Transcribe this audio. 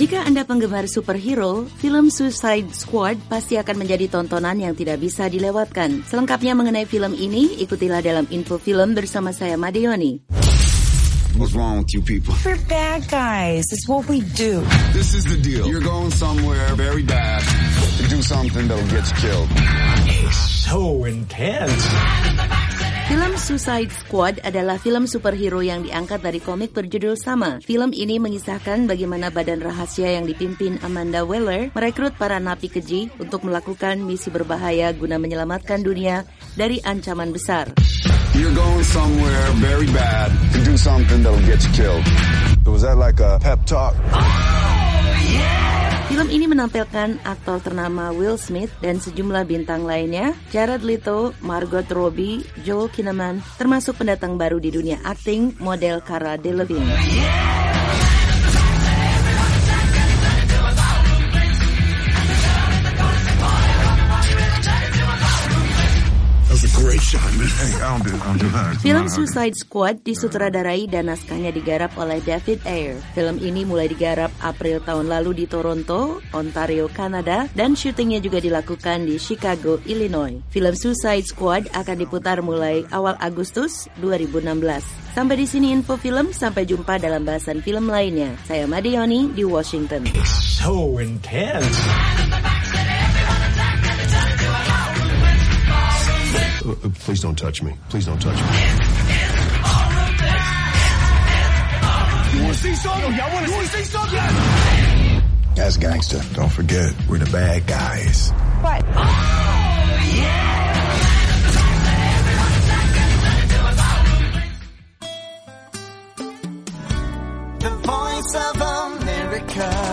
Jika Anda penggemar superhero, film Suicide Squad pasti akan menjadi tontonan yang tidak bisa dilewatkan. Selengkapnya mengenai film ini, ikutilah dalam info film bersama saya Madeoni. What's wrong with you people? We're bad guys. It's what we do. This is the deal. You're going somewhere very bad to do something that'll get you killed. It's so intense. Film Suicide Squad adalah film superhero yang diangkat dari komik berjudul sama. Film ini mengisahkan bagaimana badan rahasia yang dipimpin Amanda Waller merekrut para napi keji untuk melakukan misi berbahaya guna menyelamatkan dunia dari ancaman besar. You're going somewhere very bad to do something that'll get you killed. So was that like a pep talk? Film ini menampilkan aktor ternama Will Smith dan sejumlah bintang lainnya, Jared Leto, Margot Robbie, Joel Kinnaman, termasuk pendatang baru di dunia akting, model Cara Delevingne. Film Suicide Squad disutradarai dan naskahnya digarap oleh David Ayer. Film ini mulai digarap April tahun lalu di Toronto, Ontario, Kanada, dan syutingnya juga dilakukan di Chicago, Illinois. Film Suicide Squad akan diputar mulai awal Agustus 2016. Sampai di sini info film, sampai jumpa dalam bahasan film lainnya. Saya Madeoni di Washington. It's so intense. Please don't touch me. Please don't touch me. You want to see something? Y'all want to see something? That's gangster. Don't forget, we're the bad guys. What? The Voice of America.